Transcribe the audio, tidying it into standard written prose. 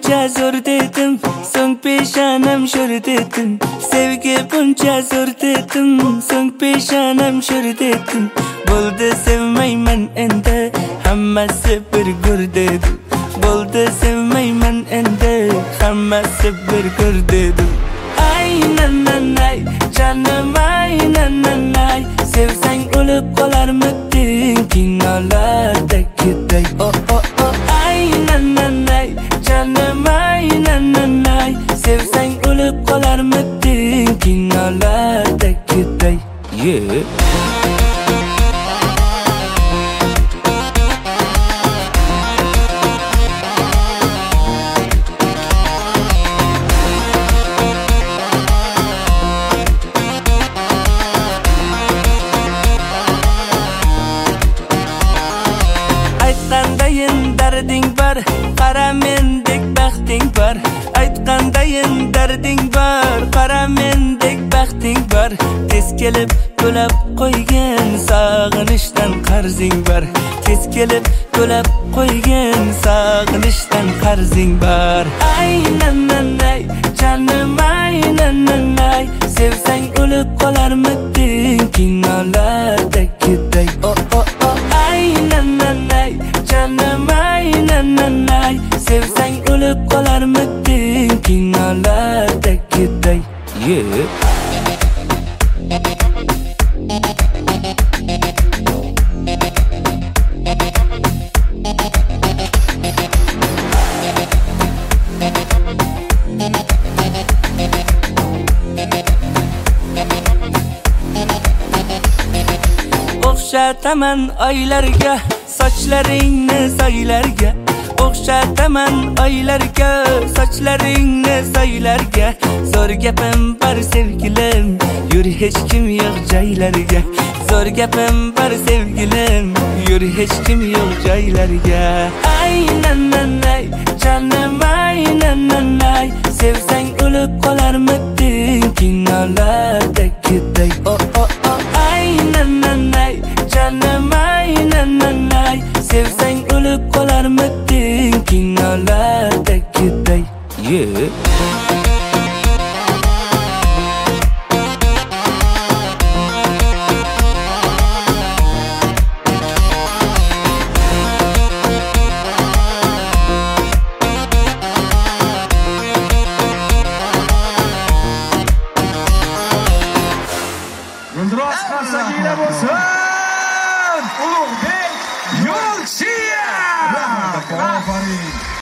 buncha zo'r dedim, so'ng peshonam sho'r dedim. Sevgi buncha zo'r dedim, so'ng peshonam sho'r dedim. Bo'ldi sevmayman endi, hammasi bir go'r dedim. Bo'ldi sevmayman endi, hammasi bir go'r dedim. Ay nananay, canım ay nananay, sevsang o'lib qolarmiding kinolardagiday. Oh oh oh, ay nananay, canım ay nananay, sevsang o'lib qolarmiding kinolardagiday. Yeah. Aytqandayin darding bor, qara mendek baxting bor. Aytqandayin darding bor, qara mendek baxting bor. Tez kelib to'lab qo'ygan sog'inishdan qarzing bor. Tez kelib to'lab qo'ygan sog'inishdan qarzing bor. Ay nananay, canım ay nananay, sevsang o'lib qolarmiding kinolardagiday. Oh oh oh, ay nananay, canım ay nananay, sevsang o'lib qolarmiding kinolardagiday. Yeah. O'xshataman oylarga, sochlaringni soylarga. O'xshataman oylarga, sochlaringni soylarga. Zo'r gapim bor sevgilim, yur hech kim yo'q joylarga. Zo'r gapim bor sevgilim, yur hech kim yo'q joylarga. Ay nananay, canım ay nananay, sevsang o'lib qolarmiding kinolardagiday. Oh oh oh, ay nananay, canım ay nananay, sevsang o'lib qolarmiding kinolardagiday. Yeah. Gulduros qarsaginglar bo'lsin. Ulug'bek Yo'lchiyev. Rahmat aka.